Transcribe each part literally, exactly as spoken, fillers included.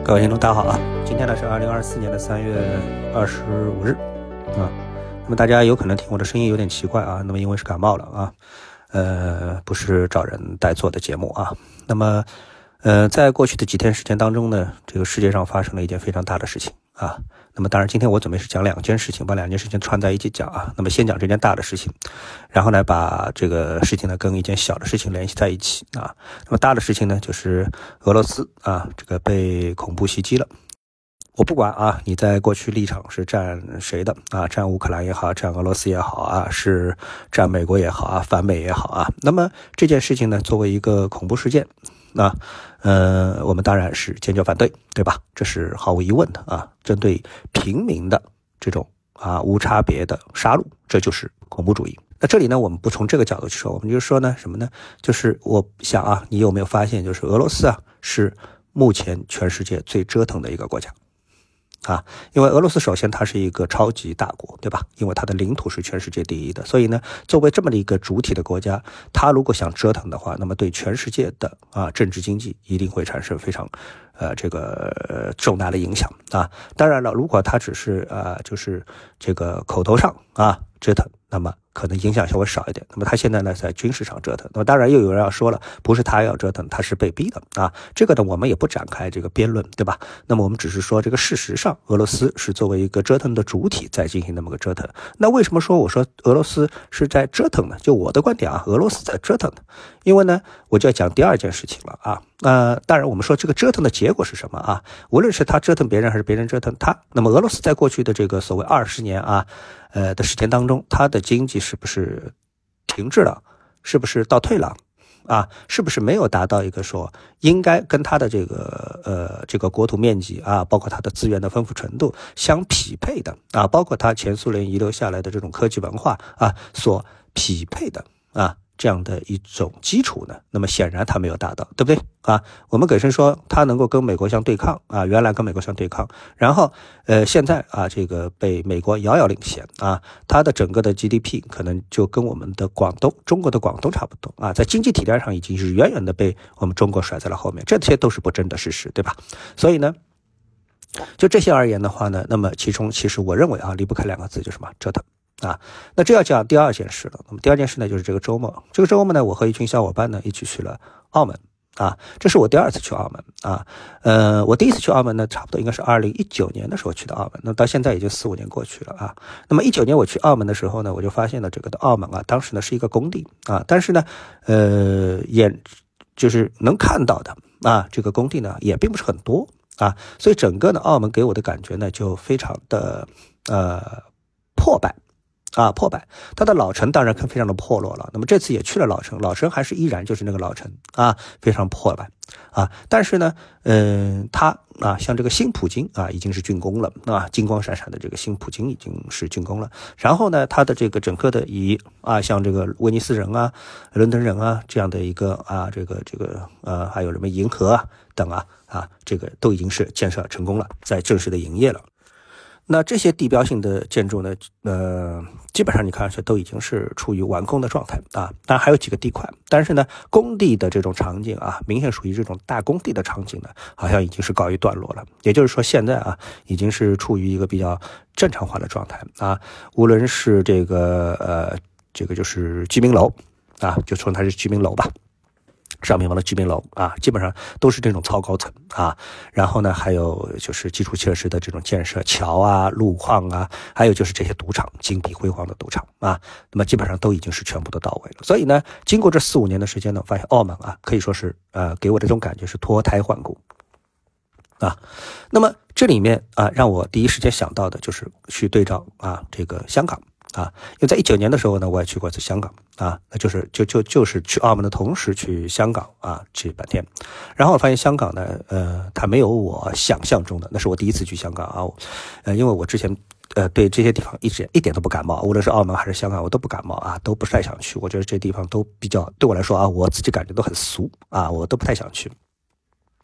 各位听众大家好啊，今天呢是二零二四年的三月二十五日啊。那么大家有可能听我的声音有点奇怪啊，那么因为是感冒了啊，呃，不是找人代做的节目啊。那么呃，在过去的几天时间当中呢，这个世界上发生了一件非常大的事情啊。那么当然今天我准备是讲两件事情，把两件事情串在一起讲啊。那么先讲这件大的事情，然后呢把这个事情呢跟一件小的事情联系在一起啊。那么大的事情呢就是俄罗斯啊这个被恐怖袭击了。我不管啊，你在过去立场是站谁的啊，站乌克兰也好，站俄罗斯也好啊，是站美国也好啊，反美也好啊。那么这件事情呢，作为一个恐怖事件啊，呃，我们当然是坚决反对，对吧？这是毫无疑问的啊。针对平民的这种啊无差别的杀戮，这就是恐怖主义。那这里呢，我们不从这个角度去说，我们就说呢什么呢？就是我想啊，你有没有发现，就是俄罗斯啊是目前全世界最折腾的一个国家。啊，因为俄罗斯首先它是一个超级大国，对吧？因为它的领土是全世界第一的，所以呢，作为这么的一个主体的国家，它如果想折腾的话，那么对全世界的啊政治经济一定会产生非常呃这个、呃、重大的影响啊。当然了，如果它只是啊、呃、就是这个口头上啊折腾，那么可能影响稍微少一点。那么他现在呢在军事上折腾，那么当然又有人要说了，不是他要折腾，他是被逼的啊。这个呢我们也不展开这个辩论，对吧？那么我们只是说这个事实上，俄罗斯是作为一个折腾的主体在进行那么个折腾。那为什么说我说俄罗斯是在折腾呢？就我的观点啊，俄罗斯在折腾呢，因为呢我就要讲第二件事情了啊。那、呃、当然我们说这个折腾的结果是什么啊？无论是他折腾别人还是别人折腾他，那么俄罗斯在过去的这个所谓二十年啊呃的时间当中，它的经济是不是停滞了？是不是倒退了？啊，是不是没有达到一个说应该跟它的这个呃这个国土面积啊，包括它的资源的丰富程度相匹配的啊，包括它前苏联遗留下来的这种科技文化啊所匹配的啊这样的一种基础呢？那么显然它没有达到，对不对啊？我们本身说它能够跟美国相对抗啊，原来跟美国相对抗，然后呃现在啊这个被美国遥遥领先啊，它的整个的 G D P 可能就跟我们的广东中国的广东差不多啊，在经济体量上已经是远远的被我们中国甩在了后面，这些都是不争的事实，对吧？所以呢就这些而言的话呢，那么其中其实我认为啊离不开两个字，就是什么？折腾。啊，那这要讲第二件事了。那么第二件事呢，就是这个周末。这个周末呢，我和一群小伙伴呢一起去了澳门。啊，这是我第二次去澳门啊。呃，我第一次去澳门呢，差不多应该是二零一九年的时候去的澳门。那到现在已经四五年过去了啊。那么一九年我去澳门的时候呢，我就发现了这个的澳门啊，当时呢是一个工地啊，但是呢，呃，眼就是能看到的啊，这个工地呢也并不是很多啊，所以整个呢澳门给我的感觉呢就非常的呃破败。啊，破败，它的老城当然非常的破落了。那么这次也去了老城，老城还是依然就是那个老城啊，非常破败啊。但是呢，嗯、呃，它啊，像这个新葡京啊，已经是竣工了啊，金光闪闪的这个新葡京已经是竣工了。然后呢，它的这个整个的以啊，像这个威尼斯人啊、伦敦人啊这样的一个啊，这个这个呃，还有什么银河啊等啊啊，这个都已经是建设成功了，在正式的营业了。那这些地标性的建筑呢，呃，基本上你看上去都已经是处于完工的状态啊，当然还有几个地块，但是呢，工地的这种场景啊，明显属于这种大工地的场景呢，好像已经是告一段落了。也就是说，现在啊，已经是处于一个比较正常化的状态啊，无论是这个呃，这个就是居民楼啊，就说它是居民楼吧。上面的居民楼啊，基本上都是这种超高层啊，然后呢，还有就是基础设施的这种建设，桥啊、路况啊，还有就是这些赌场，金碧辉煌的赌场啊，那么基本上都已经是全部都到位了。所以呢，经过这四五年的时间呢，发现澳门啊，可以说是呃，给我这种感觉是脱胎换骨啊。那么这里面啊，让我第一时间想到的就是去对照啊，这个香港。啊，因为在一九年的时候呢，我也去过一次香港啊，那就是就就就是去澳门的同时去香港啊，去半天，然后我发现香港呢，呃，它没有我想象中的，那是我第一次去香港啊，呃，因为我之前呃对这些地方一直一点都不感冒，无论是澳门还是香港，我都不感冒啊，都不太想去，我觉得这地方都比较对我来说啊，我自己感觉都很俗啊，我都不太想去。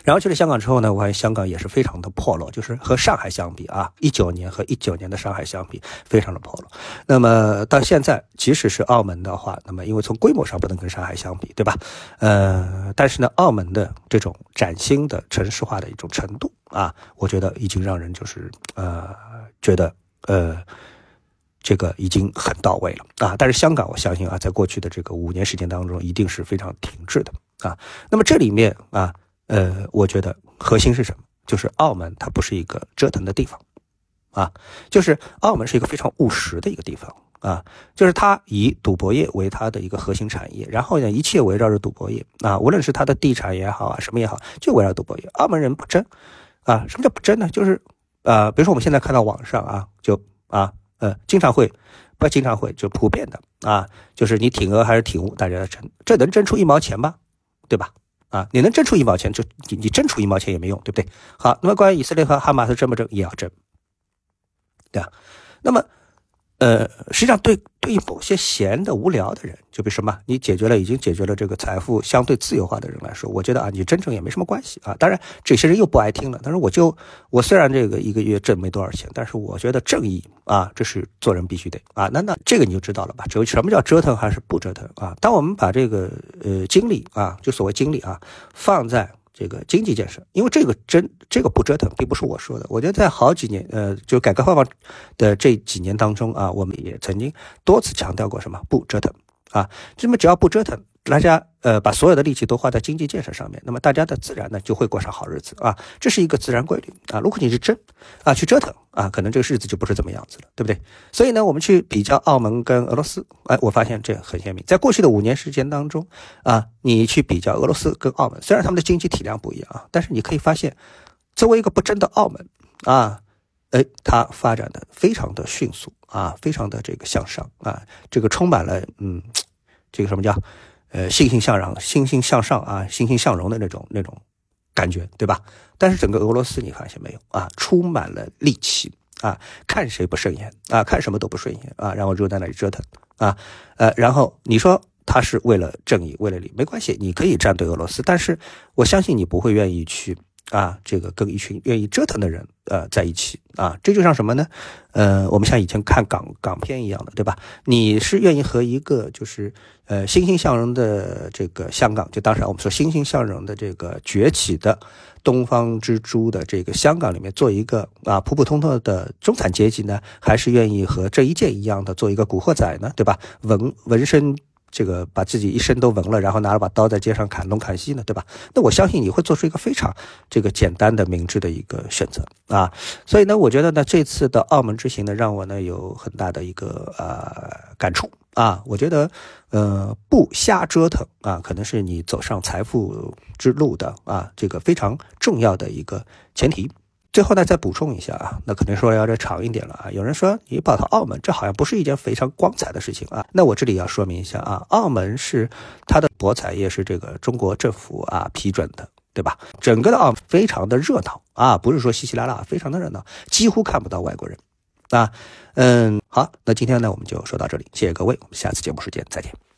然后去了香港之后呢，我发现香港也是非常的破落，就是和上海相比啊，一九年和一九年的上海相比，非常的破落。那么到现在，即使是澳门的话，那么因为从规模上不能跟上海相比，对吧？呃，但是呢，澳门的这种崭新的城市化的一种程度啊，我觉得已经让人就是呃觉得呃。这个已经很到位了啊！但是香港，我相信啊，在过去的这个五年时间当中，一定是非常停滞的啊。那么这里面啊，呃，我觉得核心是什么？就是澳门它不是一个折腾的地方啊，就是澳门是一个非常务实的一个地方啊，就是它以赌博业为它的一个核心产业，然后呢，一切围绕着赌博业啊，无论是它的地产也好啊，什么也好，就围绕赌博业。澳门人不争啊，什么叫不争呢？就是啊，比如说我们现在看到网上啊，就啊。呃，经常会，不经常会，就普遍的啊，就是你挺俄还是挺乌，大家在争，这能争出一毛钱吗？对吧？啊，你能争出一毛钱，就你你争出一毛钱也没用，对不对？好，那么关于以色列和哈马斯争不争，也要争，对吧？那么，呃，实际上对对于某些闲的无聊的人，就比如什么，你解决了已经解决了这个财富相对自由化的人来说，我觉得啊，你真正也没什么关系啊。当然，这些人又不爱听了。但是我就我虽然这个一个月挣没多少钱，但是我觉得正义啊，这是做人必须得啊。那那这个你就知道了吧？这什么叫折腾还是不折腾啊？当我们把这个呃精力啊，就所谓精力啊，放在这个经济建设，因为这个真这个不折腾，并不是我说的。我觉得在好几年，呃，就改革开放的这几年当中啊，我们也曾经多次强调过什么不折腾啊。这么只要不折腾，大家呃把所有的力气都花在经济建设上面，那么大家的自然呢就会过上好日子啊，这是一个自然规律啊。如果你是争啊去折腾啊，可能这个日子就不是这么样子了，对不对？所以呢，我们去比较澳门跟俄罗斯，哎，我发现这很鲜明。在过去的五年时间当中啊，你去比较俄罗斯跟澳门，虽然他们的经济体量不一样啊，但是你可以发现，作为一个不争的澳门啊，哎，它发展的非常的迅速啊，非常的这个向上啊，这个充满了嗯，这个什么叫呃欣欣向荣、欣欣向上啊、欣欣向荣的那种那种感觉，对吧？但是整个俄罗斯你发现没有啊，充满了戾气啊，看谁不顺眼啊，看什么都不顺眼啊，然后就在那里折腾啊，呃，然后你说他是为了正义，为了理，没关系，你可以站队俄罗斯，但是我相信你不会愿意去啊，这个跟一群愿意折腾的人呃在一起啊，这就像什么呢？呃，我们像以前看港港片一样的，对吧？你是愿意和一个就是呃欣欣向荣的这个香港，就当时我们说欣欣向荣的这个崛起的东方之珠的这个香港里面做一个啊普普通通的中产阶级呢，还是愿意和郑伊健一样的做一个古惑仔呢？对吧？纹纹身。这个把自己一身都纹了，然后拿了把刀在街上砍东砍西呢，对吧？那我相信你会做出一个非常这个简单的明智的一个选择啊。所以呢，我觉得呢，这次的澳门之行呢，让我呢有很大的一个呃感触啊。我觉得呃不瞎折腾啊，可能是你走上财富之路的啊这个非常重要的一个前提。最后呢，再补充一下啊，那可能说要这长一点了啊。有人说你跑到澳门，这好像不是一件非常光彩的事情啊。那我这里要说明一下啊，澳门是它的博彩业是这个中国政府啊批准的，对吧？整个的澳门非常的热闹啊，不是说稀稀拉拉，非常的热闹，几乎看不到外国人啊。嗯，好，那今天呢我们就说到这里，谢谢各位，我们下次节目时间再见。